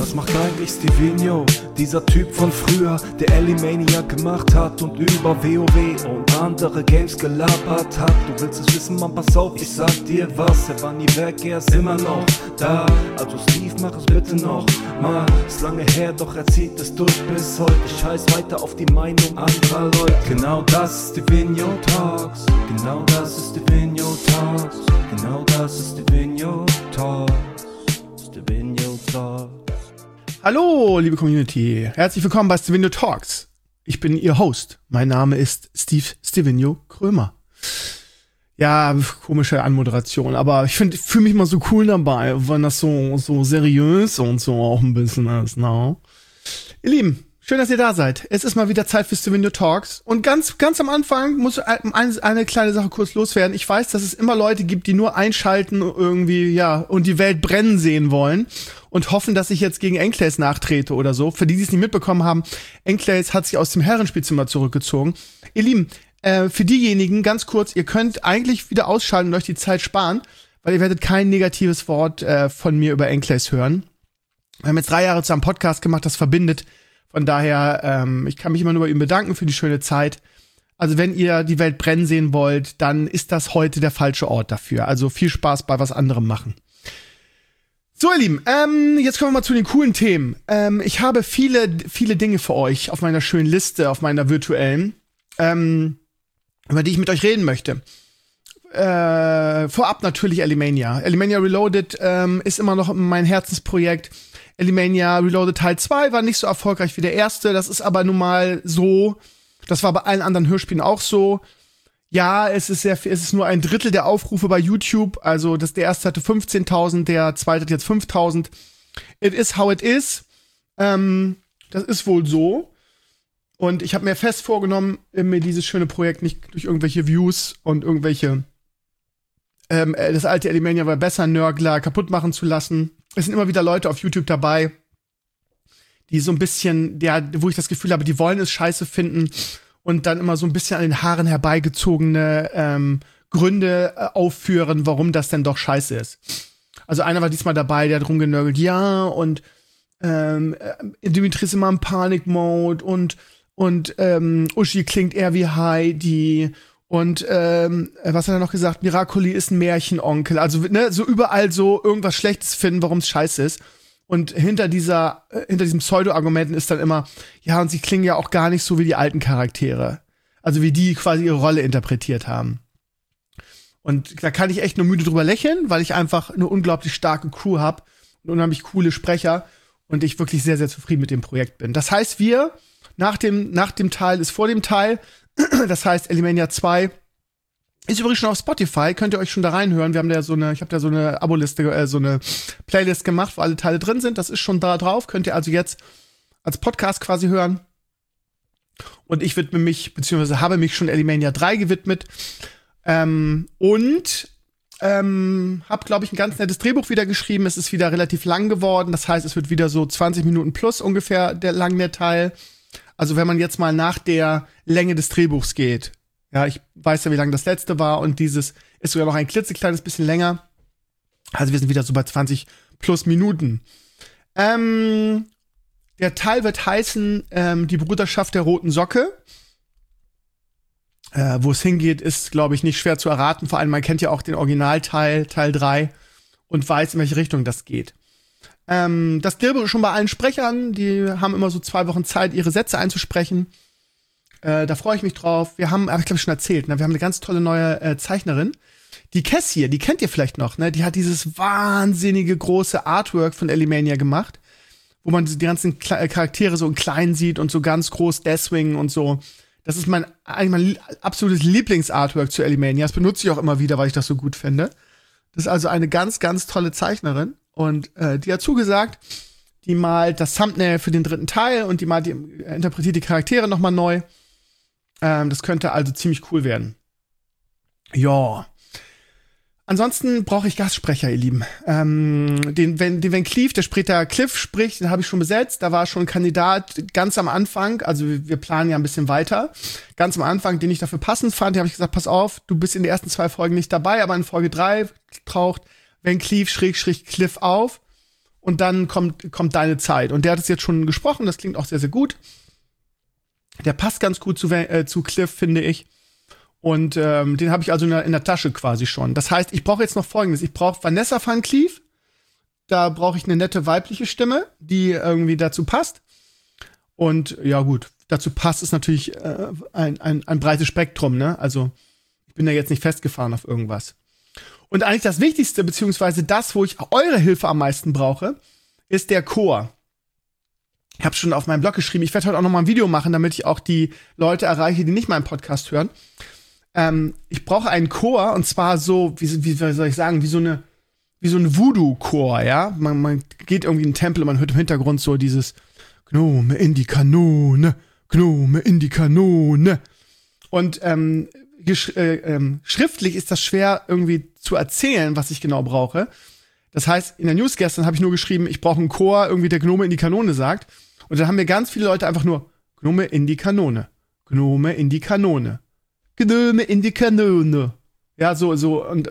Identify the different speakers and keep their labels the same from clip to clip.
Speaker 1: Was macht eigentlich Stevino, dieser Typ von früher, der Elimaniac gemacht hat und über WoW und andere Games gelabert hat? Du willst es wissen, Mann, pass auf, ich sag dir was. Er war nie weg, er ist immer noch da. Also Steve, mach es bitte noch mal. Ist lange her, doch er zieht es durch bis heute. Ich scheiß weiter auf die Meinung anderer Leute. Genau das ist Stevino Talks. Genau das ist Stevino Talks. Genau das ist Stevino Talks. Stevino Talks.
Speaker 2: Hallo, liebe Community. Herzlich willkommen bei Stevino Talks. Ich bin Ihr Host. Mein Name ist Stevino Krömer. Ja, komische Anmoderation, aber ich fühle mich immer so cool dabei, wenn das so seriös und so auch ein bisschen ist, ne? Ihr Lieben, schön, dass ihr da seid. Es ist mal wieder Zeit für Stevino Talks. Und ganz am Anfang muss eine kleine Sache kurz loswerden. Ich weiß, dass es immer Leute gibt, die nur einschalten irgendwie, ja, und die Welt brennen sehen wollen und hoffen, dass ich jetzt gegen Enclays nachtrete oder so. Für die es nicht mitbekommen haben, Enclays hat sich aus dem Herrenspielzimmer zurückgezogen. Ihr Lieben, für diejenigen, ganz kurz, ihr könnt eigentlich wieder ausschalten und euch die Zeit sparen, weil ihr werdet kein negatives Wort von mir über Enclays hören. Wir haben jetzt 3 Jahre zusammen Podcast gemacht, das verbindet. Von daher, ich kann mich immer nur bei ihm bedanken für die schöne Zeit. Also wenn ihr die Welt brennen sehen wollt, dann ist das heute der falsche Ort dafür. Also viel Spaß bei was anderem machen. So, ihr Lieben, jetzt kommen wir mal zu den coolen Themen. Ich habe viele Dinge für euch auf meiner schönen Liste, auf meiner virtuellen, über die ich mit euch reden möchte. Vorab natürlich Elimania. Elimania Reloaded ist immer noch mein Herzensprojekt. Elimania Reloaded Teil 2 war nicht so erfolgreich wie der erste. Das ist aber nun mal so. Das war bei allen anderen Hörspielen auch so. Ja, es ist nur ein Drittel der Aufrufe bei YouTube. Also der erste hatte 15.000, der zweite hat jetzt 5.000. It is how it is. Das ist wohl so. Und ich habe mir fest vorgenommen, mir dieses schöne Projekt nicht durch irgendwelche Views und irgendwelche das alte Elimania war besser Nörgler kaputt machen zu lassen. Es sind immer wieder Leute auf YouTube dabei, die so ein bisschen, wo ich das Gefühl habe, die wollen es scheiße finden und dann immer so ein bisschen an den Haaren herbeigezogene Gründe aufführen, warum das denn doch scheiße ist. Also einer war diesmal dabei, der hat rumgenörgelt, ja, und Dimitri ist immer im Panic-Mode und Uschi klingt eher wie Heidi und was hat er noch gesagt? Miracoli ist ein Märchenonkel. Also ne, so überall so irgendwas Schlechtes finden, warum es scheiße ist. Und hinter diesem Pseudo-Argumenten ist dann immer, ja, und sie klingen ja auch gar nicht so wie die alten Charaktere. Also wie die quasi ihre Rolle interpretiert haben. Und da kann ich echt nur müde drüber lächeln, weil ich einfach eine unglaublich starke Crew habe und unheimlich coole Sprecher und ich wirklich sehr, sehr zufrieden mit dem Projekt bin. Das heißt, nach dem Teil ist vor dem Teil. Das heißt, Elimania 2 ist übrigens schon auf Spotify. Könnt ihr euch schon da reinhören. Ich habe da so eine Abo-Liste, so eine Playlist gemacht, wo alle Teile drin sind. Das ist schon da drauf. Könnt ihr also jetzt als Podcast quasi hören. Und ich widme mich, beziehungsweise habe mich schon Elimania 3 gewidmet. Habe, glaube ich, ein ganz nettes Drehbuch wieder geschrieben. Es ist wieder relativ lang geworden. Das heißt, es wird wieder so 20 Minuten plus ungefähr der Teil. Also wenn man jetzt mal nach der Länge des Drehbuchs geht, ja, ich weiß ja, wie lang das letzte war und dieses ist sogar noch ein klitzekleines bisschen länger. Also wir sind wieder so bei 20 plus Minuten. Der Teil wird heißen Die Bruderschaft der Roten Socke. Wo es hingeht, ist, glaube ich, nicht schwer zu erraten. Vor allem, man kennt ja auch den Originalteil, Teil 3 und weiß, in welche Richtung das geht. Das Drehbuch ist schon bei allen Sprechern, die haben immer so 2 Wochen Zeit, ihre Sätze einzusprechen. Da freue ich mich drauf. Wir haben, ich glaube schon erzählt, ne? Wir haben eine ganz tolle neue Zeichnerin. Die Cass hier, die kennt ihr vielleicht noch, ne? Die hat dieses wahnsinnige große Artwork von Elimania gemacht, wo man die ganzen Charaktere so in klein sieht und so ganz groß Deathwing und so. Das ist mein absolutes Lieblingsartwork zu Elimania. Das benutze ich auch immer wieder, weil ich das so gut finde. Das ist also eine ganz, ganz tolle Zeichnerin. Und die hat zugesagt, die malt das Thumbnail für den 3. Teil und die interpretiert die Charaktere nochmal neu. Das könnte also ziemlich cool werden. Ja. Ansonsten brauche ich Gastsprecher, ihr Lieben. Den Van Cleef, der später Cliff spricht, den habe ich schon besetzt. Da war schon ein Kandidat ganz am Anfang, also wir planen ja ein bisschen weiter. Ganz am Anfang, den ich dafür passend fand, den habe ich gesagt, pass auf, du bist in den ersten 2 Folgen nicht dabei, aber in Folge 3 taucht Van Cleef / Cliff auf. und dann kommt deine Zeit. Und der hat es jetzt schon gesprochen, das klingt auch sehr, sehr gut. Der passt ganz gut zu Cliff, finde ich. Und den habe ich also in der Tasche quasi schon. Das heißt, ich brauche jetzt noch Folgendes. Ich brauche Vanessa Van Cleef. Da brauche ich eine nette weibliche Stimme, die irgendwie dazu passt. Und ja gut, dazu passt es natürlich ein breites Spektrum, ne? Also ich bin da jetzt nicht festgefahren auf irgendwas. Und eigentlich das Wichtigste, beziehungsweise das, wo ich eure Hilfe am meisten brauche, ist der Chor. Ich habe schon auf meinem Blog geschrieben, ich werde heute auch noch mal ein Video machen, damit ich auch die Leute erreiche, die nicht meinen Podcast hören. Ich brauche einen Chor, und zwar so, wie soll ich sagen, wie so ein Voodoo-Chor, ja? Man geht irgendwie in den Tempel und man hört im Hintergrund so dieses Gnome in die Kanone, Gnome in die Kanone. Und schriftlich ist das schwer irgendwie zu erzählen, was ich genau brauche. Das heißt, in der News gestern habe ich nur geschrieben, ich brauche einen Chor, irgendwie der Gnome in die Kanone sagt. Und dann haben mir ganz viele Leute einfach nur Gnome in die Kanone, Gnome in die Kanone, Gnome in die Kanone. Ja, so, und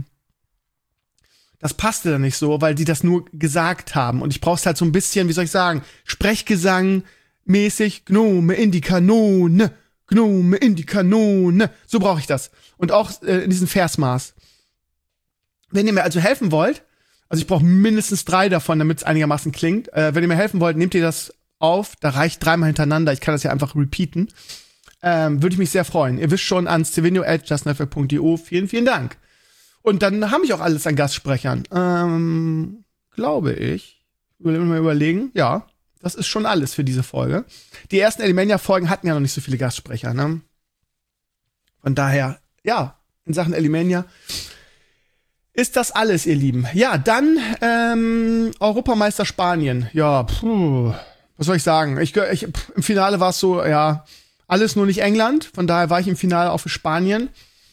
Speaker 2: das passte dann nicht so, weil die das nur gesagt haben. Und ich brauch's halt so ein bisschen, wie soll ich sagen, Sprechgesang mäßig, Gnome in die Kanone, Gnome in die Kanone. So brauche ich das. Und auch in diesem Versmaß. Wenn ihr mir also helfen wollt, also ich brauche mindestens 3 davon, damit es einigermaßen klingt. Wenn ihr mir helfen wollt, nehmt ihr das auf. Da reicht 3-mal hintereinander. Ich kann das ja einfach repeaten. Würde ich mich sehr freuen. Ihr wisst schon an stevenio@justnetwork.io. Vielen, vielen Dank. Und dann habe ich auch alles an Gastsprechern. Glaube ich. Will mal überlegen. Ja, das ist schon alles für diese Folge. Die ersten Elimania-Folgen hatten ja noch nicht so viele Gastsprecher, ne? Von daher, ja, in Sachen Elimania ist das alles, ihr Lieben. Ja, dann Europameister Spanien. Ja, was soll ich sagen? Im Finale war es so, ja, alles nur nicht England. Von daher war ich im Finale auch für Spanien.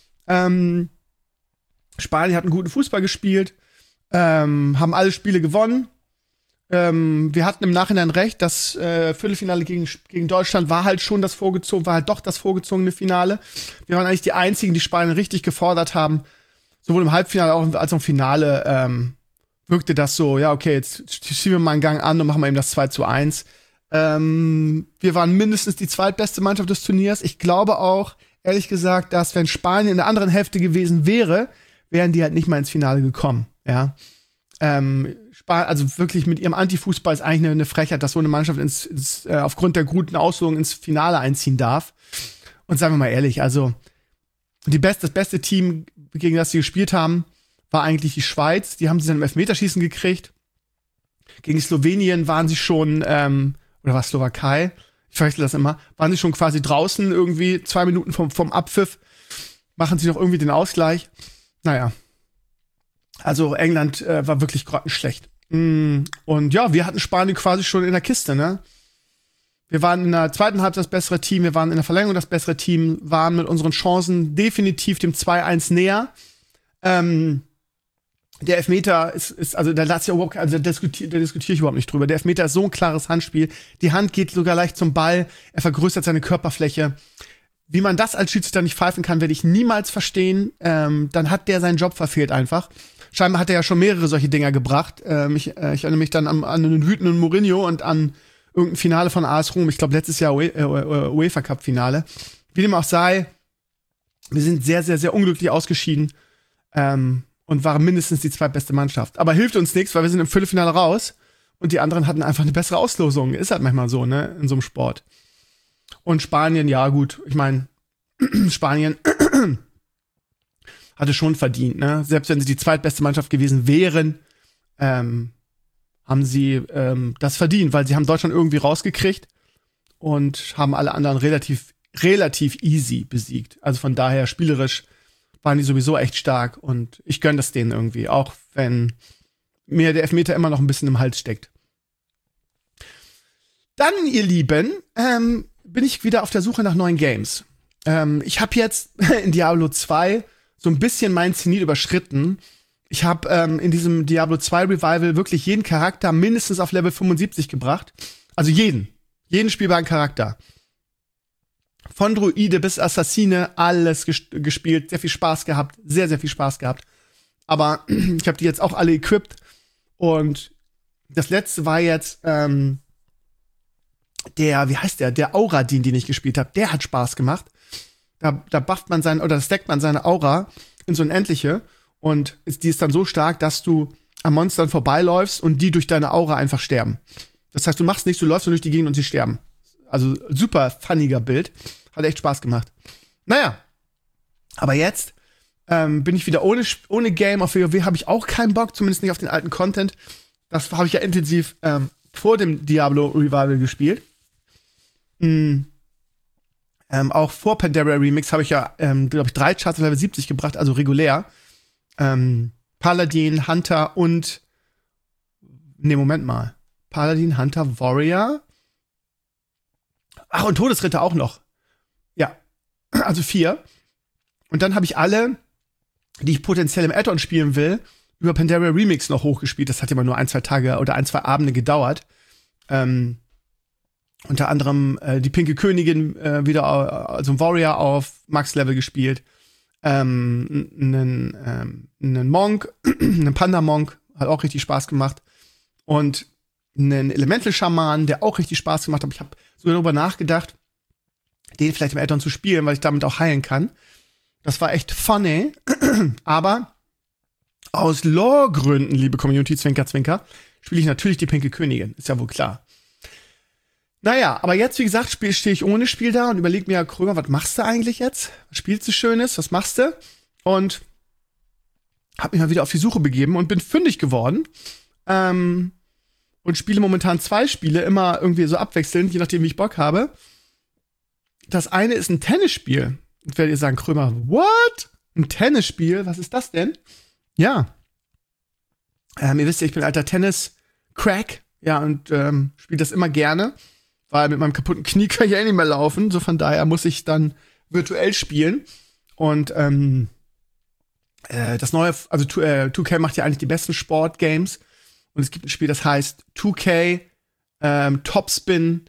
Speaker 2: Spanien hat einen guten Fußball gespielt, haben alle Spiele gewonnen. Wir hatten im Nachhinein recht, das Viertelfinale gegen Deutschland war halt doch das vorgezogene Finale. Wir waren eigentlich die einzigen, die Spanien richtig gefordert haben. Sowohl im Halbfinale als auch im Finale wirkte das so, ja, okay, jetzt schieben wir mal einen Gang an und machen mal eben das 2:1. Wir waren mindestens die zweitbeste Mannschaft des Turniers. Ich glaube auch, ehrlich gesagt, dass wenn Spanien in der anderen Hälfte gewesen wäre, wären die halt nicht mal ins Finale gekommen, ja. Also wirklich mit ihrem Antifußball ist eigentlich eine Frechheit, dass so eine Mannschaft aufgrund der guten Auslosung ins Finale einziehen darf. Und sagen wir mal ehrlich, also das beste Team, gegen das sie gespielt haben, war eigentlich die Schweiz. Die haben sie dann im Elfmeterschießen gekriegt. Gegen Slowenien waren sie schon, oder war es Slowakei? Ich verwechsel das immer. Waren sie schon quasi draußen irgendwie 2 Minuten vom Abpfiff. Machen sie noch irgendwie den Ausgleich. Naja. Also England war wirklich grottenschlecht. Und ja, wir hatten Spanien quasi schon in der Kiste, ne? Wir waren in der zweiten Halbzeit das bessere Team, wir waren in der Verlängerung das bessere Team, waren mit unseren Chancen definitiv dem 2:1 näher. Der Elfmeter ist also da diskutiere ich überhaupt nicht drüber. Der Elfmeter ist so ein klares Handspiel. Die Hand geht sogar leicht zum Ball, er vergrößert seine Körperfläche. Wie man das als Schiedsrichter nicht pfeifen kann, werde ich niemals verstehen. Dann hat der seinen Job verfehlt einfach. Scheinbar hat er ja schon mehrere solche Dinger gebracht. Ich erinnere mich dann an einen wütenden Mourinho und an irgendein Finale von AS Rom. Ich glaube, letztes Jahr UEFA Cup Finale. Wie dem auch sei, wir sind sehr, sehr, sehr unglücklich ausgeschieden und waren mindestens die zweitbeste Mannschaft. Aber hilft uns nichts, weil wir sind im Viertelfinale raus und die anderen hatten einfach eine bessere Auslosung. Ist halt manchmal so, ne, in so einem Sport. Und Spanien, ja gut, ich meine, Spanien hatte schon verdient, ne? Selbst wenn sie die zweitbeste Mannschaft gewesen wären, haben sie das verdient, weil sie haben Deutschland irgendwie rausgekriegt und haben alle anderen relativ easy besiegt. Also von daher, spielerisch waren die sowieso echt stark und ich gönn das denen irgendwie, auch wenn mir der Elfmeter immer noch ein bisschen im Hals steckt. Dann, ihr Lieben, bin ich wieder auf der Suche nach neuen Games. Ich habe jetzt in Diablo 2 so ein bisschen meinen Zenit überschritten. Ich habe in diesem Diablo 2 Revival wirklich jeden Charakter mindestens auf Level 75 gebracht. Also jeden spielbaren Charakter. Von Druide bis Assassine, alles gespielt, sehr viel Spaß gehabt, sehr, sehr viel Spaß gehabt. Aber ich habe die jetzt auch alle equipped und das letzte war jetzt der Aura-Dien, den ich gespielt habe. Der hat Spaß gemacht. Da bufft man stackt man seine Aura in so ein Endliche und die ist dann so stark, dass du an Monstern vorbeiläufst und die durch deine Aura einfach sterben. Das heißt, du machst nichts, du läufst nur durch die Gegend und sie sterben. Also super funniger Bild. Hat echt Spaß gemacht. Naja, aber jetzt bin ich wieder ohne Game. Auf WoW habe ich auch keinen Bock, zumindest nicht auf den alten Content. Das habe ich ja intensiv vor dem Diablo Revival gespielt. Auch vor Pandaria Remix habe ich ja, glaube ich, 3 Charts auf Level 70 gebracht, also regulär. Paladin, Hunter und Moment mal. Paladin, Hunter, Warrior. Ach, und Todesritter auch noch. Ja, also 4. Und dann habe ich alle, die ich potenziell im Add-on spielen will, über Pandaria Remix noch hochgespielt. Das hat ja mal nur 1-2 Tage oder 1-2 Abende gedauert. Unter anderem die Pinke Königin wieder, also ein Warrior auf Max-Level gespielt. Einen Monk, einen Panda-Monk, hat auch richtig Spaß gemacht. Und einen Elemental-Schaman, der auch richtig Spaß gemacht hat. Ich habe so darüber nachgedacht, den vielleicht im Add-on zu spielen, weil ich damit auch heilen kann. Das war echt funny. Aber aus Lore-Gründen, liebe Community, Zwinker, Zwinker, spiele ich natürlich die Pinke Königin. Ist ja wohl klar. Naja, aber jetzt, wie gesagt, stehe ich ohne Spiel da und überlege mir, Krömer, was machst du eigentlich jetzt? Was spielst du Schönes? Was machst du? Und habe mich mal wieder auf die Suche begeben und bin fündig geworden. Und spiele momentan 2 Spiele, immer irgendwie so abwechselnd, je nachdem, wie ich Bock habe. Das eine ist ein Tennisspiel. Und werdet ihr sagen, Krömer, what? Ein Tennisspiel? Was ist das denn? Ja. Ihr wisst ja, ich bin alter Tennis-Crack. Ja, und spiele das immer gerne. Weil mit meinem kaputten Knie kann ich ja nicht mehr laufen. So von daher muss ich dann virtuell spielen. Und das neue, also 2K macht ja eigentlich die besten Sportgames. Und es gibt ein Spiel, das heißt 2K Topspin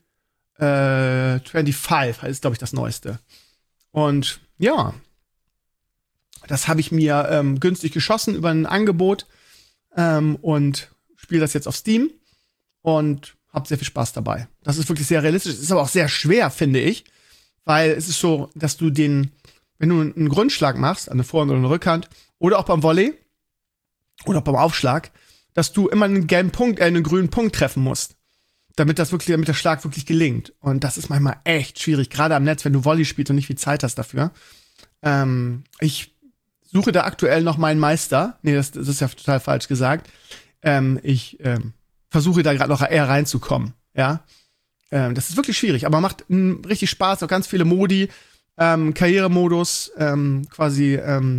Speaker 2: 25, ist, glaube ich, das neueste. Und ja, das habe ich mir günstig geschossen über ein Angebot und spiele das jetzt auf Steam und habe sehr viel Spaß dabei. Das ist wirklich sehr realistisch. Es ist aber auch sehr schwer, finde ich, weil es ist so, dass du wenn du einen Grundschlag machst, an der Vorhand oder eine Rückhand, oder auch beim Volley oder auch beim Aufschlag, dass du immer einen gelben Punkt, einen grünen Punkt treffen musst, damit der Schlag wirklich gelingt. Und das ist manchmal echt schwierig, gerade am Netz, wenn du Volley spielst und nicht viel Zeit hast dafür. Ich suche da aktuell noch meinen Meister. Nee, das ist ja total falsch gesagt. Ich versuche da gerade noch eher reinzukommen, ja. Das ist wirklich schwierig, aber macht richtig Spaß, auch ganz viele Modi, Karrieremodus, quasi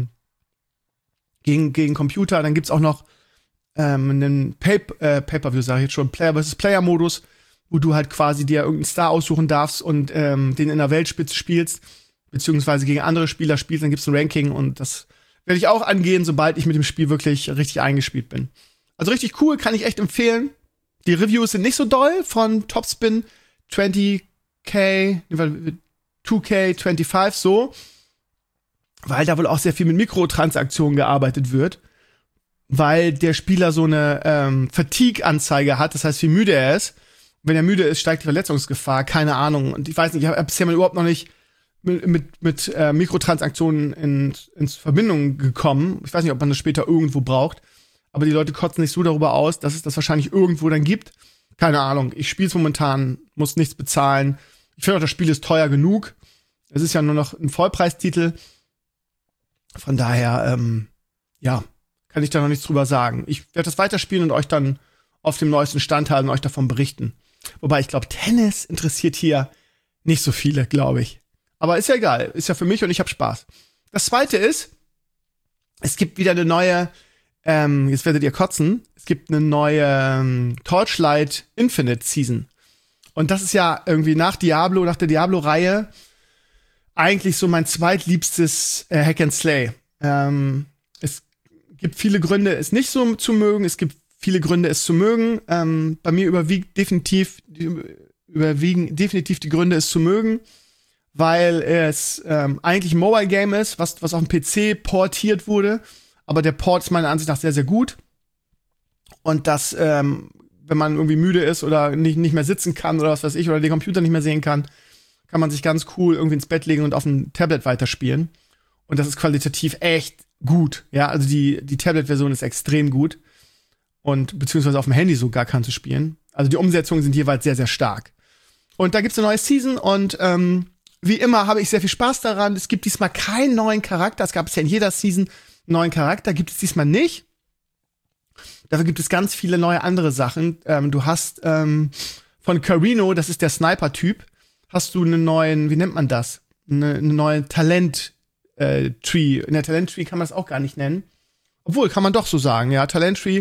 Speaker 2: gegen Computer. Dann gibt's auch noch einen Pay-Per-View, sag ich jetzt schon, Player-Modus, wo du halt quasi dir irgendeinen Star aussuchen darfst und den in der Weltspitze spielst, beziehungsweise gegen andere Spieler spielst, dann gibt's ein Ranking und das werde ich auch angehen, sobald ich mit dem Spiel wirklich richtig eingespielt bin. Also richtig cool, kann ich echt empfehlen. Die Reviews sind nicht so doll von Topspin 2K 25 so, weil da wohl auch sehr viel mit Mikrotransaktionen gearbeitet wird, weil der Spieler so eine Fatigue-Anzeige hat, das heißt, wie müde er ist. Wenn er müde ist, steigt die Verletzungsgefahr, keine Ahnung. Und ich weiß nicht, ich habe bisher mal überhaupt noch nicht mit Mikrotransaktionen in Verbindung gekommen. Ich weiß nicht, ob man das später irgendwo braucht. Aber die Leute kotzen nicht so darüber aus, dass es das wahrscheinlich irgendwo dann gibt. Keine Ahnung. Ich spiele es momentan, muss nichts bezahlen. Ich finde auch, das Spiel ist teuer genug. Es ist ja nur noch ein Vollpreistitel. Von daher, ja, kann ich da noch nichts drüber sagen. Ich werde das weiterspielen und euch dann auf dem neuesten Stand halten und euch davon berichten. Wobei, ich glaube, Tennis interessiert hier nicht so viele, glaube ich. Aber ist ja egal. Ist ja für mich und ich habe Spaß. Das zweite ist, es gibt wieder eine neue jetzt werdet ihr kotzen, es gibt eine neue Torchlight Infinite Season. Und das ist ja irgendwie nach der Diablo-Reihe, eigentlich so mein zweitliebstes Hack and Slay. Es gibt viele Gründe, es nicht so zu mögen, es gibt viele Gründe, es zu mögen. Bei mir überwiegen definitiv die Gründe, es zu mögen, weil es eigentlich ein Mobile-Game ist, was auf dem PC portiert wurde. Aber der Port ist meiner Ansicht nach sehr, sehr gut. Und das wenn man irgendwie müde ist oder nicht mehr sitzen kann oder was weiß ich, oder den Computer nicht mehr sehen kann, kann man sich ganz cool irgendwie ins Bett legen und auf dem Tablet weiterspielen. Und das ist qualitativ echt gut. Ja, also die Tablet-Version ist extrem gut. Und beziehungsweise auf dem Handy sogar kannst du spielen. Also die Umsetzungen sind jeweils sehr, sehr stark. Und da gibt's eine neue Season und wie immer habe ich sehr viel Spaß daran. Es gibt diesmal keinen neuen Charakter. Es gab es ja in jeder Season einen neuen Charakter. Gibt es diesmal nicht. Dafür gibt es ganz viele neue andere Sachen. Du hast von Carino, das ist der Sniper-Typ, hast du einen neuen, wie nennt man das? Eine neue Talent-Tree. In der Talent-Tree kann man das auch gar nicht nennen. Obwohl, kann man doch so sagen, ja. Talent-Tree,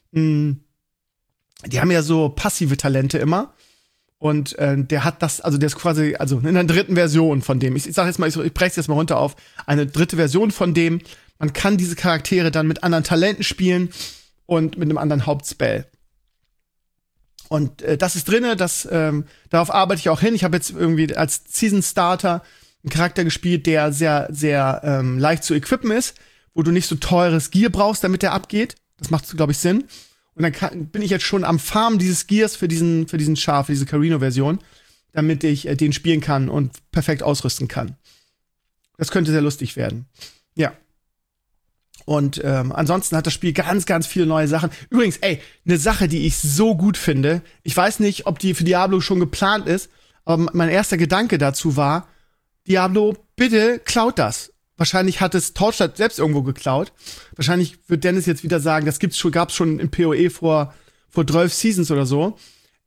Speaker 2: die haben ja so passive Talente immer. Und der hat das, also der ist quasi, also in der dritten Version von dem. Ich sag jetzt mal, ich breche es jetzt mal runter auf eine dritte Version von dem. Man kann diese Charaktere dann mit anderen Talenten spielen und mit einem anderen Hauptspell. Und das ist drinne, darauf arbeite ich auch hin. Ich habe jetzt irgendwie als Season Starter einen Charakter gespielt, der sehr, sehr leicht zu equippen ist, wo du nicht so teures Gear brauchst, damit der abgeht. Das macht, glaube ich, Sinn. Und dann bin ich jetzt schon am Farmen dieses Gears für diesen Char, für diese Carino-Version, damit ich den spielen kann und perfekt ausrüsten kann. Das könnte sehr lustig werden. Ja. Und ansonsten hat das Spiel ganz, ganz viele neue Sachen. Übrigens, eine Sache, die ich so gut finde. Ich weiß nicht, ob die für Diablo schon geplant ist, aber mein erster Gedanke dazu war, Diablo, bitte klaut das. Wahrscheinlich hat es Torchlight selbst irgendwo geklaut. Wahrscheinlich wird Dennis jetzt wieder sagen, das gab's schon in PoE vor 12 Seasons oder so.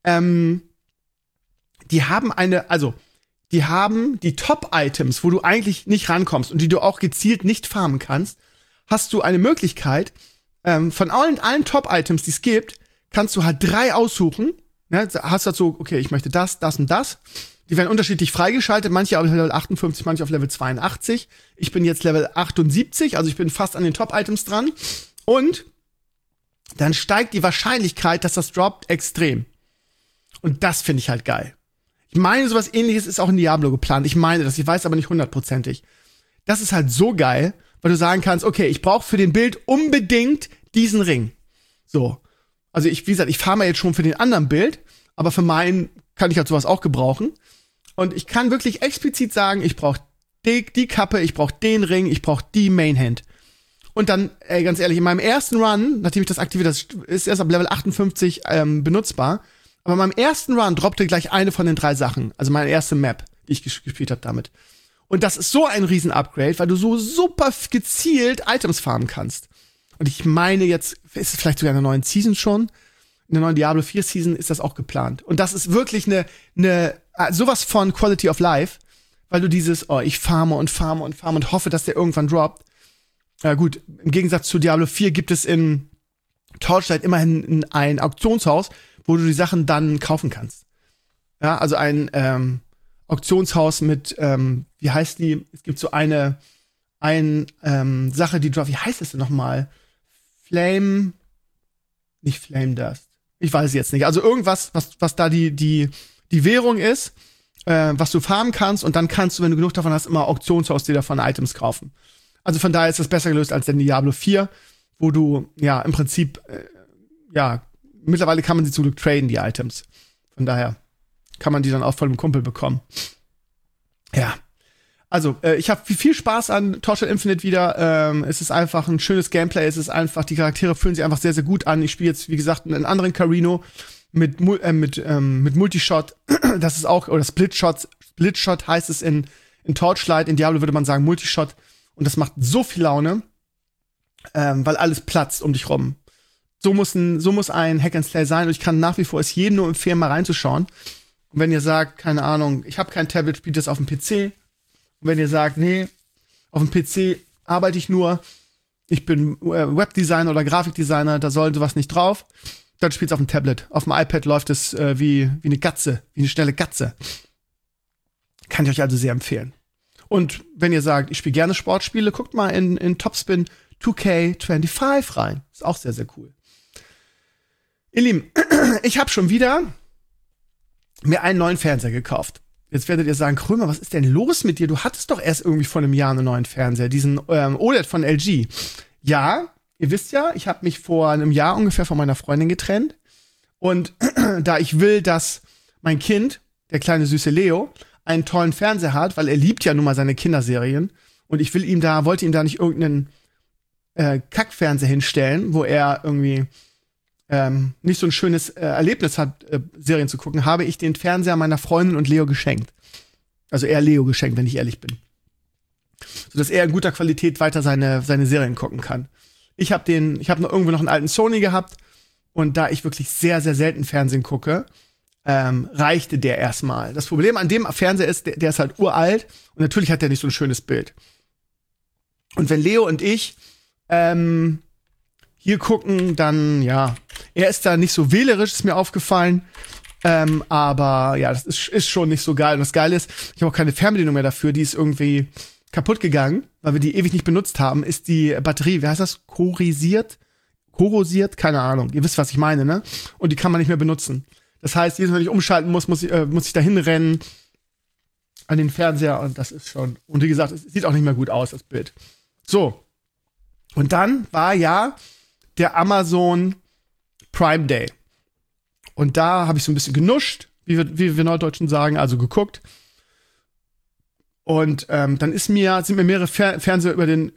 Speaker 2: Die haben die Top-Items, wo du eigentlich nicht rankommst und die du auch gezielt nicht farmen kannst, hast du eine Möglichkeit, von allen Top-Items, die es gibt, kannst du halt 3 aussuchen. Ne? Hast du halt so, okay, ich möchte das und das. Die werden unterschiedlich freigeschaltet, manche auf Level 58, manche auf Level 82. Ich bin jetzt Level 78, also ich bin fast an den Top-Items dran. Und dann steigt die Wahrscheinlichkeit, dass das droppt, extrem. Und das finde ich halt geil. Ich meine, sowas Ähnliches ist auch in Diablo geplant. Ich meine das, ich weiß aber nicht 100%. Das ist halt so geil, weil du sagen kannst, okay, ich brauche für den Bild unbedingt diesen Ring. So. Also wie gesagt, ich farme jetzt schon für den anderen Bild, aber für meinen kann ich halt sowas auch gebrauchen. Und ich kann wirklich explizit sagen, ich brauche die Kappe, ich brauche den Ring, ich brauche die Mainhand. Und dann, ganz ehrlich, in meinem ersten Run, nachdem ich das aktiviert habe, ist erst ab Level 58 benutzbar. Aber in meinem ersten Run droppte gleich eine von den 3 Sachen. Also meine erste Map, die ich gespielt habe damit. Und das ist so ein Riesen-Upgrade, weil du so super gezielt Items farmen kannst. Und ich meine, jetzt ist es vielleicht sogar in der neuen Season schon. In der neuen Diablo 4 Season ist das auch geplant. Und das ist wirklich sowas von Quality of Life, weil du dieses, ich farme und hoffe, dass der irgendwann droppt. Gut, im Gegensatz zu Diablo 4 gibt es in Torchlight immerhin ein Auktionshaus, wo du die Sachen dann kaufen kannst. Ja, also ein Auktionshaus mit, wie heißt die? Es gibt so eine Sache, die droppt, wie heißt es denn nochmal? Nicht Flame Dust. Ich weiß es jetzt nicht. Also irgendwas, was da die Währung ist, was du farmen kannst, und dann kannst du, wenn du genug davon hast, immer Auktionshaus dir davon Items kaufen. Also von daher ist das besser gelöst als in Diablo 4, wo du, ja, im Prinzip, mittlerweile kann man sie zum Glück traden, die Items. Von daher kann man die dann auch von einem Kumpel bekommen. Ja. Also, ich habe viel Spaß an Torchlight Infinite wieder. Es ist einfach ein schönes Gameplay. Es ist einfach, die Charaktere fühlen sich einfach sehr, sehr gut an. Ich spiele jetzt, wie gesagt, einen anderen Carino mit Multishot. Das ist auch, oder Splitshot heißt es in Torchlight. In Diablo würde man sagen Multishot. Und das macht so viel Laune, weil alles platzt um dich rum. So muss ein Hack and Slay sein. Und ich kann nach wie vor es jedem nur empfehlen, mal reinzuschauen. Und wenn ihr sagt, keine Ahnung, ich habe kein Tablet, spielt das auf dem PC. Und wenn ihr sagt, nee, auf dem PC arbeite ich nur, ich bin Webdesigner oder Grafikdesigner, da soll sowas nicht drauf, dann spielt's auf dem Tablet. Auf dem iPad läuft es wie eine Gatze, wie eine schnelle Gatze. Kann ich euch also sehr empfehlen. Und wenn ihr sagt, ich spiele gerne Sportspiele, guckt mal in Topspin 2K25 rein. Ist auch sehr, sehr cool. Ihr Lieben, ich habe schon wieder mir einen neuen Fernseher gekauft. Jetzt werdet ihr sagen, Krömer, was ist denn los mit dir? Du hattest doch erst irgendwie vor einem Jahr einen neuen Fernseher, diesen OLED von LG. Ja, ihr wisst ja, ich habe mich vor einem Jahr ungefähr von meiner Freundin getrennt. Und da ich will, dass mein Kind, der kleine süße Leo, einen tollen Fernseher hat, weil er liebt ja nun mal seine Kinderserien. Und ich wollte ihm da nicht irgendeinen Kackfernseher hinstellen, wo er irgendwie nicht so ein schönes Erlebnis hat, Serien zu gucken, habe ich den Fernseher meiner Freundin und Leo geschenkt. Also eher Leo geschenkt, wenn ich ehrlich bin. Sodass er in guter Qualität weiter seine Serien gucken kann. Ich habe noch irgendwo noch einen alten Sony gehabt und da ich wirklich sehr, sehr selten Fernsehen gucke, reichte der erstmal. Das Problem an dem Fernseher ist, der ist halt uralt und natürlich hat der nicht so ein schönes Bild. Und wenn Leo und ich hier gucken, dann, ja, er ist da nicht so wählerisch, ist mir aufgefallen. Aber ja, das ist schon nicht so geil. Und das Geile ist, ich habe auch keine Fernbedienung mehr dafür, die ist irgendwie kaputt gegangen, weil wir die ewig nicht benutzt haben, ist die Batterie, wie heißt das? Korrosiert? Keine Ahnung. Ihr wisst, was ich meine, ne? Und die kann man nicht mehr benutzen. Das heißt, jedes Mal, wenn ich umschalten muss ich da hinrennen an den Fernseher und das ist schon, und wie gesagt, es sieht auch nicht mehr gut aus, das Bild. So. Und dann war ja der Amazon Prime Day. Und da habe ich so ein bisschen genuscht, wie wir Norddeutschen sagen, also geguckt. Und dann sind mir mehrere Fernseher über den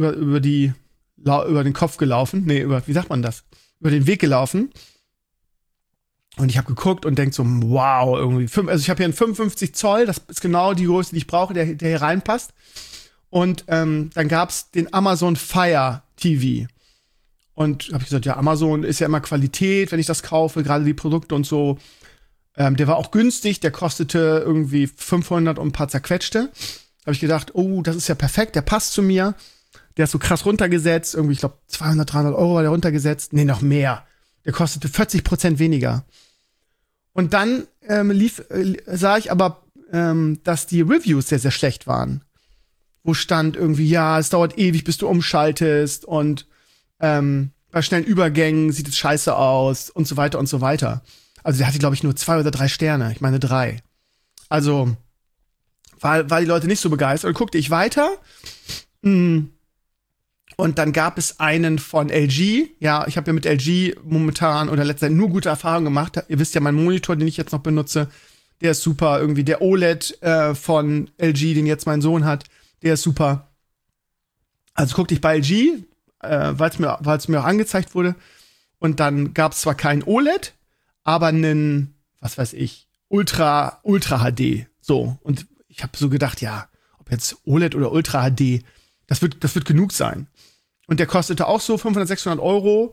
Speaker 2: Kopf gelaufen. Nee, wie sagt man das? Über den Weg gelaufen. Und ich habe geguckt und denk so, wow, irgendwie. Also ich habe hier einen 55 Zoll, das ist genau die Größe, die ich brauche, der hier reinpasst. Und dann gab's den Amazon Fire TV. Und habe ich gesagt, ja, Amazon ist ja immer Qualität, wenn ich das kaufe, gerade die Produkte und so. Der war auch günstig, der kostete irgendwie 500 und ein paar zerquetschte. Habe ich gedacht, oh, das ist ja perfekt, der passt zu mir. Der ist so krass runtergesetzt, irgendwie, ich glaube, 200, 300 Euro war der runtergesetzt. Nee, noch mehr. Der kostete 40% weniger. Und dann sah ich aber, dass die Reviews sehr, sehr schlecht waren. Wo stand irgendwie, ja, es dauert ewig, bis du umschaltest und bei schnellen Übergängen sieht es scheiße aus und so weiter und so weiter. Also der hatte, glaube ich, nur 2 oder 3 Sterne. Ich meine 3. Also war die Leute nicht so begeistert. Und guckte ich weiter. Und dann gab es einen von LG. Ja, ich habe ja mit LG momentan oder letzte Zeit nur gute Erfahrungen gemacht. Ihr wisst ja, mein Monitor, den ich jetzt noch benutze, der ist super. Irgendwie der OLED von LG, den jetzt mein Sohn hat, der ist super. Also guckte ich bei LG, weil es mir auch angezeigt wurde. Und dann gab es zwar kein OLED, aber einen, was weiß ich, Ultra HD. So. Und ich habe so gedacht, ja, ob jetzt OLED oder Ultra HD, das wird genug sein. Und der kostete auch so 500, 600 Euro.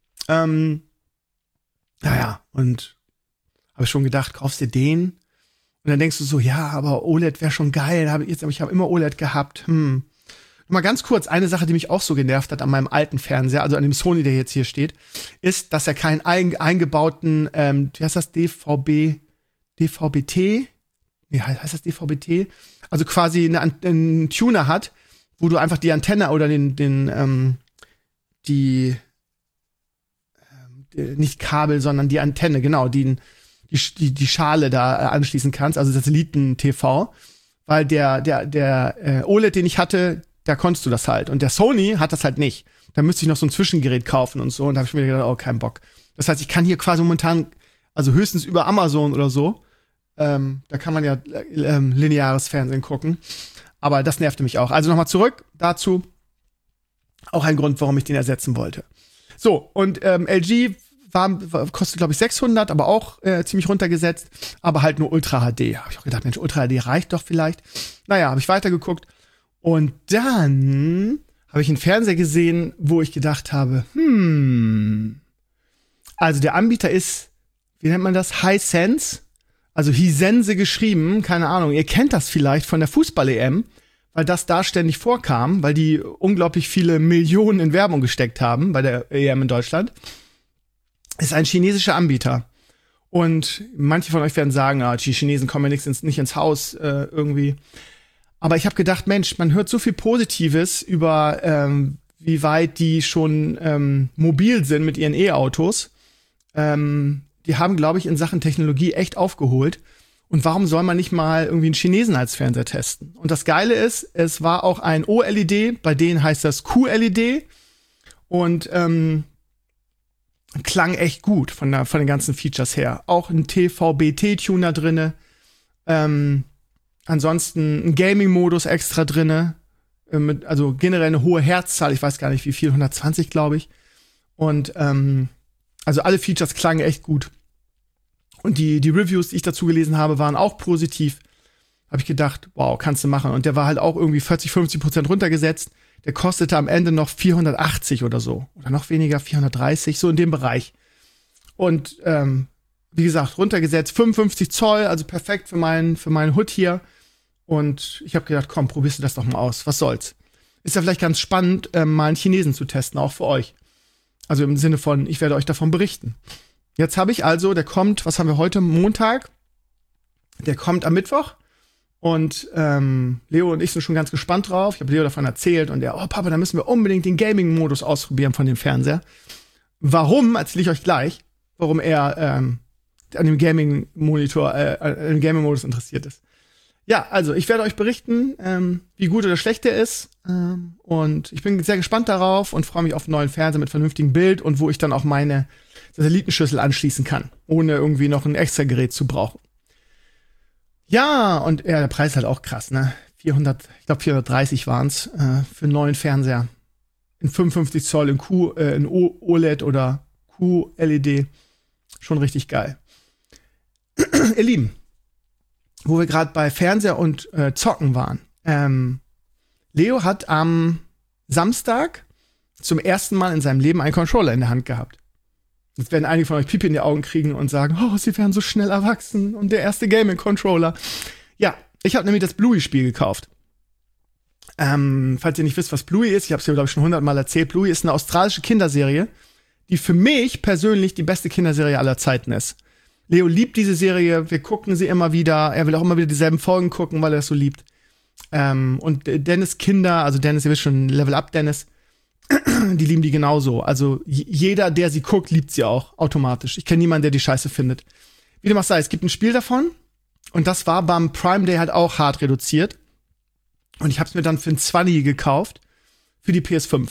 Speaker 2: Naja, und habe schon gedacht, kaufst dir den? Und dann denkst du so, ja, aber OLED wäre schon geil. Ich habe immer OLED gehabt. Mal ganz kurz, eine Sache, die mich auch so genervt hat an meinem alten Fernseher, also an dem Sony, der jetzt hier steht, ist, dass er keinen eingebauten, wie heißt das, DVB-T? Nee, heißt das DVB-T? Also quasi einen Tuner hat, wo du einfach die Antenne oder nicht Kabel, sondern die Antenne, genau, die Schale da anschließen kannst, also Satelliten-TV, weil der OLED, den ich hatte, da konntest du das halt. Und der Sony hat das halt nicht. Da müsste ich noch so ein Zwischengerät kaufen und so. Und da habe ich mir gedacht, oh, kein Bock. Das heißt, ich kann hier quasi momentan, also höchstens über Amazon oder so, da kann man ja lineares Fernsehen gucken. Aber das nervte mich auch. Also nochmal zurück dazu. Auch ein Grund, warum ich den ersetzen wollte. So, und LG kostet, glaube ich, 600, aber auch ziemlich runtergesetzt. Aber halt nur Ultra HD. Habe ich auch gedacht, Mensch, Ultra HD reicht doch vielleicht. Naja, habe ich weitergeguckt. Und dann habe ich einen Fernseher gesehen, wo ich gedacht habe, also der Anbieter ist, wie nennt man das? Hisense, also Hisense geschrieben, keine Ahnung. Ihr kennt das vielleicht von der Fußball-EM, weil das da ständig vorkam, weil die unglaublich viele Millionen in Werbung gesteckt haben bei der EM in Deutschland. Ist ein chinesischer Anbieter. Und manche von euch werden sagen, die Chinesen kommen ja nicht ins Haus irgendwie. Aber ich habe gedacht, Mensch, man hört so viel Positives über, wie weit die schon mobil sind mit ihren E-Autos. Die haben, glaube ich, in Sachen Technologie echt aufgeholt. Und warum soll man nicht mal irgendwie einen Chinesen als Fernseher testen? Und das Geile ist, es war auch ein OLED, bei denen heißt das QLED. Und klang echt gut von den ganzen Features her. Auch ein TVB-T-Tuner drinne. Ansonsten ein Gaming-Modus extra drinne. Also generell eine hohe Herzzahl. Ich weiß gar nicht wie viel, 120 glaube ich. Und also alle Features klangen echt gut. Und die Reviews, die ich dazu gelesen habe, waren auch positiv. Habe ich gedacht, wow, kannst du machen. Und der war halt auch irgendwie 40-50% runtergesetzt. Der kostete am Ende noch 480 oder so. Oder noch weniger, 430, so in dem Bereich. Und wie gesagt, runtergesetzt, 55 Zoll, also perfekt für meinen Hood hier. Und ich habe gedacht, komm, probierst du das doch mal aus. Was soll's? Ist ja vielleicht ganz spannend, mal einen Chinesen zu testen, auch für euch. Also im Sinne von, ich werde euch davon berichten. Jetzt habe ich also, der kommt, was haben wir heute, Montag? Der kommt am Mittwoch. Und Leo und ich sind schon ganz gespannt drauf. Ich habe Leo davon erzählt und er, oh Papa, da müssen wir unbedingt den Gaming-Modus ausprobieren von dem Fernseher. Warum, erzähle ich euch gleich, warum er an dem Gaming-Monitor, an dem Gaming-Modus interessiert ist. Ja, also ich werde euch berichten, wie gut oder schlecht der ist. Und ich bin sehr gespannt darauf und freue mich auf einen neuen Fernseher mit vernünftigem Bild und wo ich dann auch meine Satellitenschüssel anschließen kann, ohne irgendwie noch ein extra Gerät zu brauchen. Ja, und der Preis ist halt auch krass, ne? 430 waren's für einen neuen Fernseher. In 55 Zoll, in OLED oder QLED. Schon richtig geil. Ihr Lieben, wo wir gerade bei Fernseher und Zocken waren. Leo hat am Samstag zum ersten Mal in seinem Leben einen Controller in der Hand gehabt. Jetzt werden einige von euch Pipi in die Augen kriegen und sagen, oh, sie werden so schnell erwachsen und der erste Gaming-Controller. Ja, ich habe nämlich das Bluey-Spiel gekauft. Falls ihr nicht wisst, was Bluey ist, ich habe es ja, glaube ich, schon 100-mal erzählt, Bluey ist eine australische Kinderserie, die für mich persönlich die beste Kinderserie aller Zeiten ist. Leo liebt diese Serie, wir gucken sie immer wieder, er will auch immer wieder dieselben Folgen gucken, weil er es so liebt. Und Dennis Kinder, also Dennis, ihr wisst schon, Level Up Dennis, die lieben die genauso. Also jeder, der sie guckt, liebt sie auch automatisch. Ich kenne niemanden, der die Scheiße findet. Wie dem auch sei, es gibt ein Spiel davon und das war beim Prime Day halt auch hart reduziert. Und ich habe es mir dann für ein 20 gekauft für die PS5.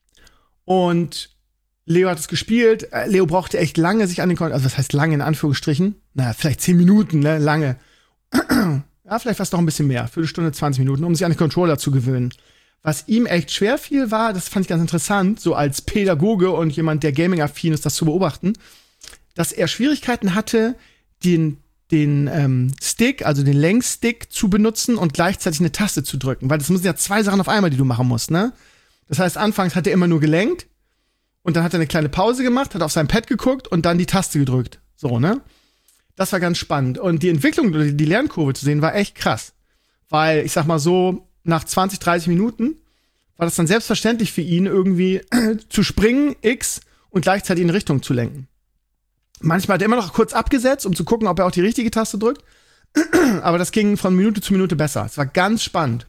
Speaker 2: Und Leo hat es gespielt. Leo brauchte echt lange sich an den Controller, also was heißt lange in Anführungsstrichen? Naja, vielleicht 10 Minuten, ne, lange. Ja, vielleicht fast noch ein bisschen mehr, Viertelstunde, 20 Minuten, um sich an den Controller zu gewöhnen. Was ihm echt schwer fiel, war, das fand ich ganz interessant, so als Pädagoge und jemand, der Gaming-affin ist, das zu beobachten, dass er Schwierigkeiten hatte, den Stick, also den Längsstick zu benutzen und gleichzeitig eine Taste zu drücken. Weil das müssen ja 2 Sachen auf einmal, die du machen musst, ne? Das heißt, anfangs hat er immer nur gelenkt und dann hat er eine kleine Pause gemacht, hat auf sein Pad geguckt und dann die Taste gedrückt. So, ne? Das war ganz spannend. Und die Entwicklung, die Lernkurve zu sehen, war echt krass. Weil, ich sag mal so, nach 20, 30 Minuten war das dann selbstverständlich für ihn, irgendwie zu springen, X, und gleichzeitig in Richtung zu lenken. Manchmal hat er immer noch kurz abgesetzt, um zu gucken, ob er auch die richtige Taste drückt. Aber das ging von Minute zu Minute besser. Es war ganz spannend.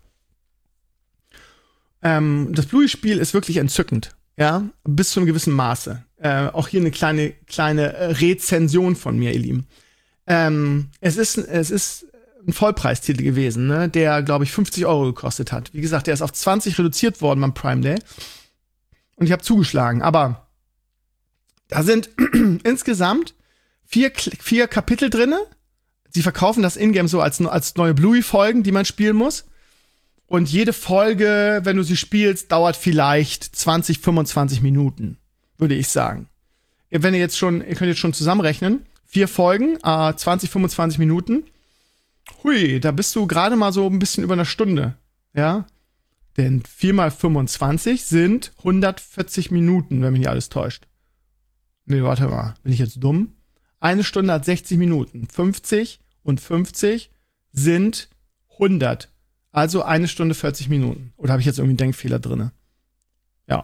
Speaker 2: Das Bluey-Spiel ist wirklich entzückend. Ja, bis zu einem gewissen Maße. Auch hier eine kleine Rezension von mir, ihr Lieben. Es ist ein Vollpreistitel gewesen, ne, der, glaube ich, 50 € gekostet hat. Wie gesagt, der ist auf 20 reduziert worden beim Prime Day. Und ich habe zugeschlagen. Aber da sind insgesamt 4 Kapitel drinne. Sie verkaufen das Ingame so als neue Bluey-Folgen, die man spielen muss. Und jede Folge, wenn du sie spielst, dauert vielleicht 20, 25 Minuten, würde ich sagen. Ihr könnt jetzt schon zusammenrechnen. 4 Folgen, 20, 25 Minuten. Hui, da bist du gerade mal so ein bisschen über 1 Stunde, ja? Denn 4 mal 25 sind 140 Minuten, wenn mich nicht alles täuscht. Nee, warte mal, bin ich jetzt dumm? 1 Stunde hat 60 Minuten. 50 und 50 sind 100. Also 1 Stunde 40 Minuten. Oder habe ich jetzt irgendwie einen Denkfehler drinne? Ja.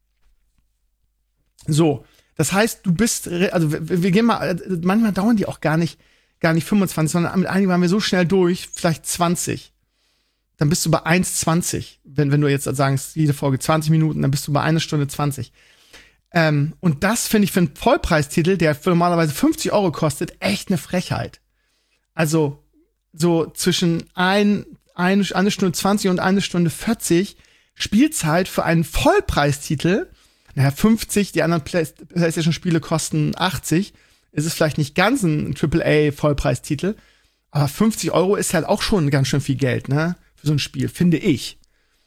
Speaker 2: So, das heißt, du bist, also wir gehen mal, manchmal dauern die auch gar nicht 25, sondern mit einigen waren wir so schnell durch, vielleicht 20. Dann bist du bei 1,20. Wenn du jetzt sagst, jede Folge 20 Minuten, dann bist du bei 1 Stunde 20. Und das finde ich für einen Vollpreistitel, der normalerweise 50 € kostet, echt eine Frechheit. Also so zwischen 1 Stunde 20 und 1 Stunde 40 Spielzeit für einen Vollpreistitel. naja, 50, die anderen PlayStation-Spiele kosten 80. Es ist vielleicht nicht ganz ein AAA-Vollpreistitel, aber 50 € ist halt auch schon ganz schön viel Geld, ne? Für so ein Spiel, finde ich.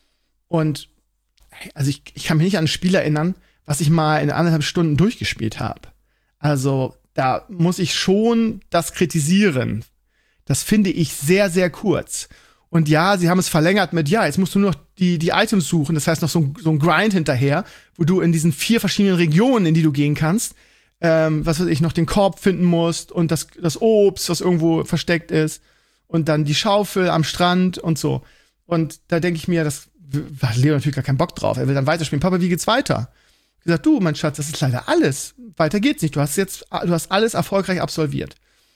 Speaker 2: Und also ich kann mich nicht an ein Spiel erinnern, was ich mal in 1,5 Stunden durchgespielt habe. Also da muss ich schon das kritisieren. Das finde ich sehr, sehr kurz. Und ja, sie haben es verlängert mit, ja, jetzt musst du nur noch die Items suchen. Das heißt noch so ein Grind hinterher, wo du in diesen 4 verschiedenen Regionen, in die du gehen kannst, was weiß ich, noch den Korb finden musst und das Obst, was irgendwo versteckt ist und dann die Schaufel am Strand und so. Und da denke ich mir, das hat Leo natürlich gar keinen Bock drauf. Er will dann weiterspielen. Papa, wie geht's weiter? Ich gesagt, du, mein Schatz, das ist leider alles. Weiter geht's nicht. Du hast alles erfolgreich absolviert.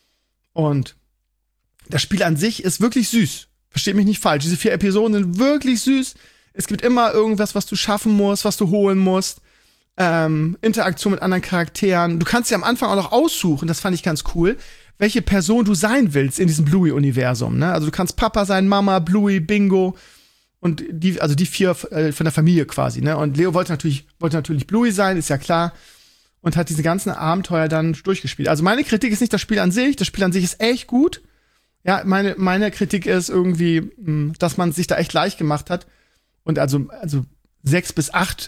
Speaker 2: Und das Spiel an sich ist wirklich süß. Versteht mich nicht falsch. Diese 4 Episoden sind wirklich süß. Es gibt immer irgendwas, was du schaffen musst, was du holen musst. Interaktion mit anderen Charakteren. Du kannst ja am Anfang auch noch aussuchen, das fand ich ganz cool, welche Person du sein willst in diesem Bluey-Universum. Ne? Also du kannst Papa sein, Mama, Bluey, Bingo und die 4 von der Familie quasi. Ne? Und Leo wollte natürlich Bluey sein, ist ja klar. Und hat diese ganzen Abenteuer dann durchgespielt. Also meine Kritik ist nicht das Spiel an sich. Das Spiel an sich ist echt gut. Ja, meine Kritik ist irgendwie, dass man sich da echt leicht gemacht hat. Und also 6 bis 8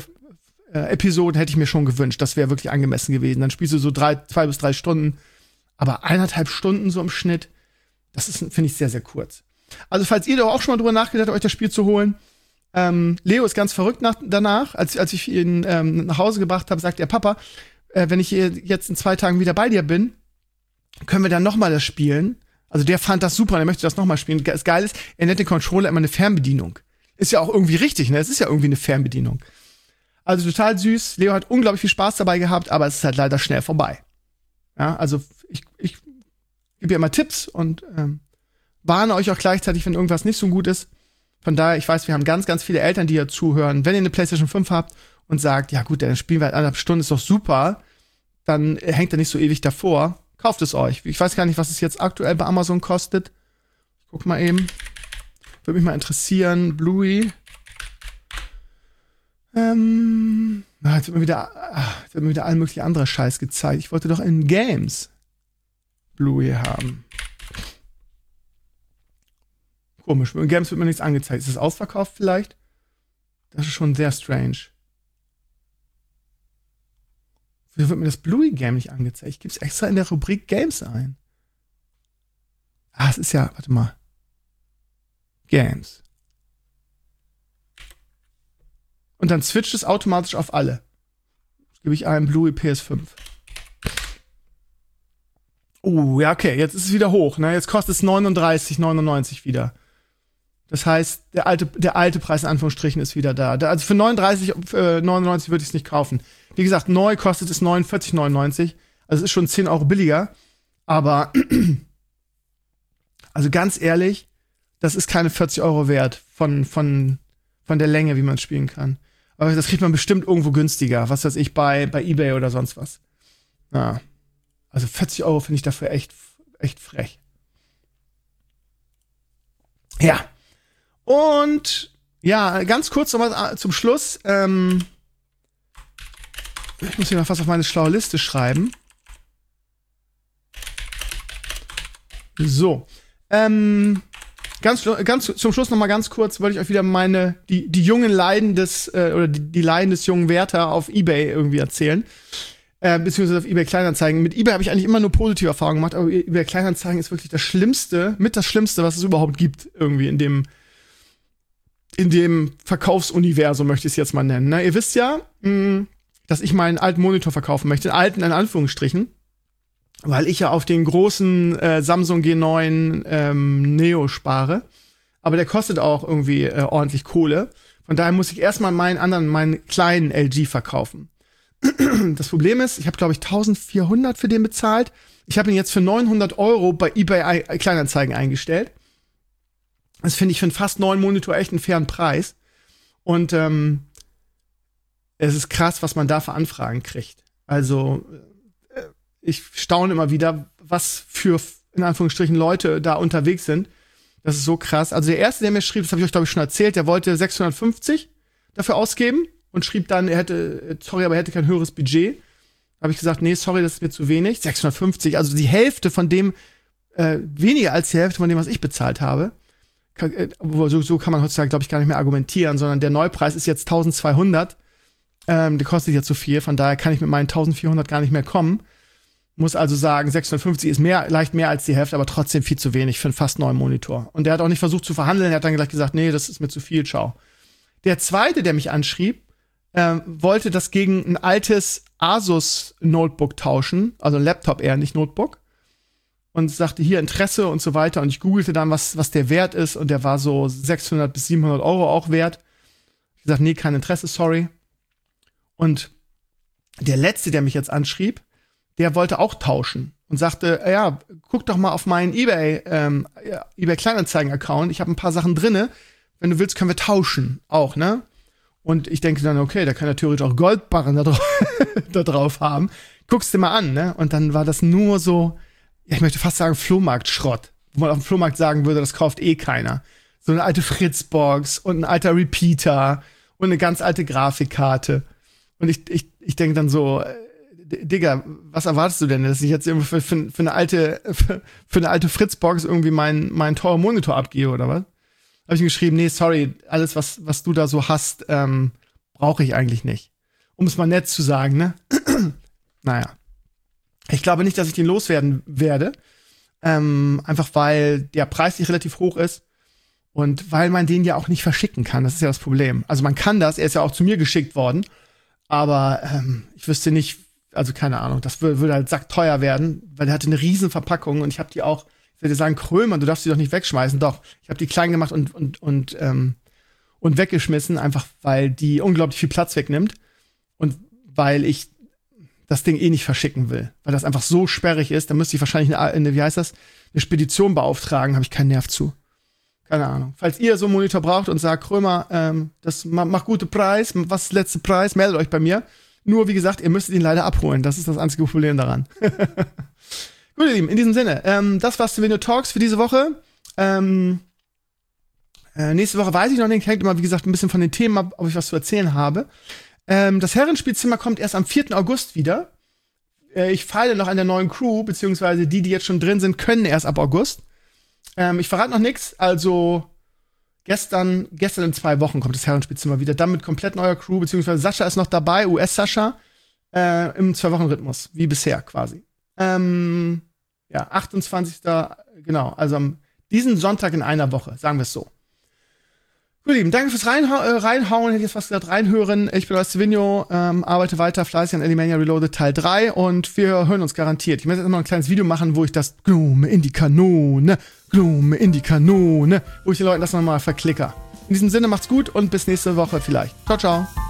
Speaker 2: Episoden hätte ich mir schon gewünscht. Das wäre wirklich angemessen gewesen. Dann spielst du so 2 bis 3 Stunden. Aber 1,5 Stunden so im Schnitt, das ist, finde ich, sehr, sehr kurz. Also falls ihr doch auch schon mal drüber nachgedacht habt, euch das Spiel zu holen, Leo ist ganz verrückt danach. Als ich ihn nach Hause gebracht habe, sagt er, Papa, wenn ich jetzt in 2 Tagen wieder bei dir bin, können wir dann noch mal das spielen. Also der fand das super, der möchte das noch mal spielen. Das Geile ist, er nennt den Controller immer eine Fernbedienung. Ist ja auch irgendwie richtig, ne? Es ist ja irgendwie eine Fernbedienung. Also total süß. Leo hat unglaublich viel Spaß dabei gehabt, aber es ist halt leider schnell vorbei. Ja, also ich gebe ja immer Tipps und warne euch auch gleichzeitig, wenn irgendwas nicht so gut ist. Von daher, ich weiß, wir haben ganz, ganz viele Eltern, die hier zuhören. Wenn ihr eine PlayStation 5 habt und sagt, ja gut, dann spielen wir halt 1,5 Stunden, ist doch super, dann hängt er nicht so ewig davor. Kauft es euch. Ich weiß gar nicht, was es jetzt aktuell bei Amazon kostet. Ich guck mal eben. Würde mich mal interessieren. Bluey. Jetzt wird mir wieder all mögliche andere Scheiß gezeigt. Ich wollte doch in Games Bluey haben. Komisch. In Games wird mir nichts angezeigt. Ist das ausverkauft vielleicht? Das ist schon sehr strange. Wieso wird mir das Bluey-Game nicht angezeigt? Ich gebe es extra in der Rubrik Games ein. Es ist ja, warte mal. Games. Und dann switcht es automatisch auf alle. Jetzt gebe ich ein Bluey PS5. Oh, ja, okay, jetzt ist es wieder hoch. Ne? Jetzt kostet es 39,99 wieder. Das heißt, der alte Preis in Anführungsstrichen ist wieder da. Also für 39,99 würde ich es nicht kaufen. Wie gesagt, neu kostet es 49,99. Also es ist schon 10 € billiger. Aber also ganz ehrlich, das ist keine 40 € wert von der Länge, wie man spielen kann. Aber das kriegt man bestimmt irgendwo günstiger. Was weiß ich, bei eBay oder sonst was. Ja. Also 40 € finde ich dafür echt frech. Ja. Und ja, ganz kurz nochmal zum Schluss. Ich muss hier mal fast auf meine schlaue Liste schreiben. So. Ganz zum Schluss noch mal ganz kurz wollte ich euch wieder die jungen Leiden die Leiden des jungen Werther auf eBay irgendwie erzählen. Beziehungsweise auf eBay Kleinanzeigen. Mit eBay habe ich eigentlich immer nur positive Erfahrungen gemacht, aber eBay Kleinanzeigen ist wirklich das Schlimmste, was es überhaupt gibt, irgendwie in dem Verkaufsuniversum, möchte ich es jetzt mal nennen. Ne? Ihr wisst ja, dass ich meinen alten Monitor verkaufen möchte, den alten in Anführungsstrichen, weil ich ja auf den großen Samsung G9 Neo spare. Aber der kostet auch irgendwie ordentlich Kohle. Von daher muss ich erstmal meinen kleinen LG verkaufen. Das Problem ist, ich habe, glaube ich, 1.400 für den bezahlt. Ich habe ihn jetzt für 900 € bei eBay Kleinanzeigen eingestellt. Das finde ich für einen fast neuen Monitor echt einen fairen Preis. Und es ist krass, was man da für Anfragen kriegt. Also ich staune immer wieder, was für, in Anführungsstrichen, Leute da unterwegs sind. Das ist so krass. Also der erste, der mir schrieb, das habe ich euch, glaube ich, schon erzählt, der wollte 650 dafür ausgeben. und schrieb dann, er hätte kein höheres Budget. Habe ich gesagt, nee, sorry, das ist mir zu wenig. 650, also die Hälfte von dem, weniger als die Hälfte von dem, was ich bezahlt habe. So kann man heutzutage, glaube ich, gar nicht mehr argumentieren, sondern der Neupreis ist jetzt 1200. Der kostet jetzt so viel, von daher kann ich mit meinen 1400 gar nicht mehr kommen. Muss also sagen, 650 ist leicht mehr als die Hälfte, aber trotzdem viel zu wenig für einen fast neuen Monitor. Und der hat auch nicht versucht zu verhandeln, er hat dann gleich gesagt, nee, das ist mir zu viel, ciao. Der zweite, der mich anschrieb, wollte das gegen ein altes Asus-Notebook tauschen, also ein Laptop eher, nicht Notebook. Und sagte, hier Interesse und so weiter. Und ich googelte dann, was der Wert ist. Und der war so 600 bis 700 Euro auch wert. Ich gesagt, nee, kein Interesse, sorry. Und der letzte, der mich jetzt anschrieb, der wollte auch tauschen. Und sagte, ja, guck doch mal auf meinen eBay Kleinanzeigen-Account. Ich habe ein paar Sachen drinne. Wenn du willst, können wir tauschen. Auch, ne? Und ich denke dann, okay, da kann er theoretisch auch Goldbarren da drauf haben. Guckst dir mal an, ne? Und dann war das nur so, ja, ich möchte fast sagen Flohmarktschrott. Wo man auf dem Flohmarkt sagen würde, das kauft eh keiner. So eine alte Fritzbox und ein alter Repeater und eine ganz alte Grafikkarte. Und ich denke dann so, Digga, was erwartest du denn, dass ich jetzt irgendwie für eine alte Fritzbox irgendwie meinen teuren Monitor abgebe oder was? Habe ich ihm geschrieben, nee, sorry, alles, was du da so hast, brauche ich eigentlich nicht. Um es mal nett zu sagen, ne? Naja. Ich glaube nicht, dass ich den loswerden werde. Einfach weil der Preis nicht relativ hoch ist und weil man den ja auch nicht verschicken kann. Das ist ja das Problem. Also man kann das, er ist ja auch zu mir geschickt worden, aber ich wüsste nicht, also keine Ahnung, das würde halt sackteuer werden, weil der hatte eine riesen Verpackung und ich habe die auch, ich würde sagen, Krömer, du darfst die doch nicht wegschmeißen. Doch, ich habe die klein gemacht und weggeschmissen, einfach weil die unglaublich viel Platz wegnimmt und weil ich das Ding eh nicht verschicken will, weil das einfach so sperrig ist, dann müsste ich wahrscheinlich eine Spedition beauftragen, habe ich keinen Nerv zu. Keine Ahnung. Falls ihr so einen Monitor braucht und sagt, Krömer, das macht gute Preis, was ist der letzte Preis, meldet euch bei mir. Nur, wie gesagt, ihr müsstet ihn leider abholen. Das ist das einzige Problem daran. Gut, ihr Lieben, in diesem Sinne, das war's zu Video Talks für diese Woche. Nächste Woche weiß ich noch nicht, hängt immer, wie gesagt, ein bisschen von den Themen ab, ob ich was zu erzählen habe. Das Herrenspielzimmer kommt erst am 4. August wieder. Ich feile noch an der neuen Crew, beziehungsweise die jetzt schon drin sind, können erst ab August. Ich verrate noch nichts, also gestern in 2 Wochen kommt das Herrenspielzimmer wieder, dann mit komplett neuer Crew, beziehungsweise Sascha ist noch dabei, US-Sascha, im 2-Wochen-Rhythmus, wie bisher quasi. 28. Genau, also diesen Sonntag in einer Woche, sagen wir es so. Gut, Lieben, danke fürs Reinhauen, hätte ich jetzt fast gesagt, reinhören. Ich bin Stevenio, arbeite weiter fleißig an Elimania Reloaded Teil 3 und wir hören uns garantiert. Ich möchte jetzt noch ein kleines Video machen, wo ich das Blume in die Kanone, wo ich den Leuten das nochmal verklicker. In diesem Sinne, macht's gut und bis nächste Woche vielleicht. Ciao, ciao.